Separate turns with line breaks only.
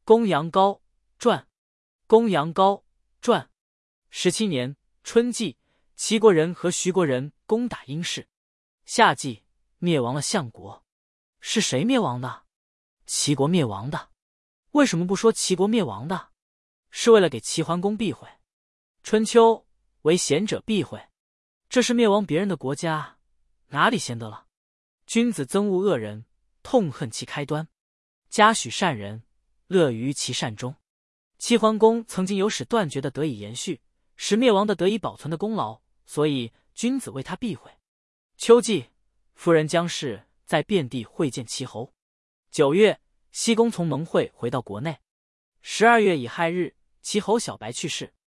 公羊羔传。公羊羔传。17年春季，齐国人和徐国人攻打殷氏。夏季，灭亡了相国。是谁灭亡的？齐国灭亡的。为什么不说齐国灭亡的？是为了给齐桓公避讳。春秋，为贤者避讳，这是灭亡别人的国家，哪里贤得了？君子憎恶恶人，痛恨其开端，嘉许善人，乐于其善终。齐桓公曾经有使断绝的得以延续，使灭亡的得以保存的功劳，所以君子为他避讳。秋季，夫人姜氏在遍地会见齐侯。9月，西宫从盟会回到国内。12月乙亥日，齐侯小白去世。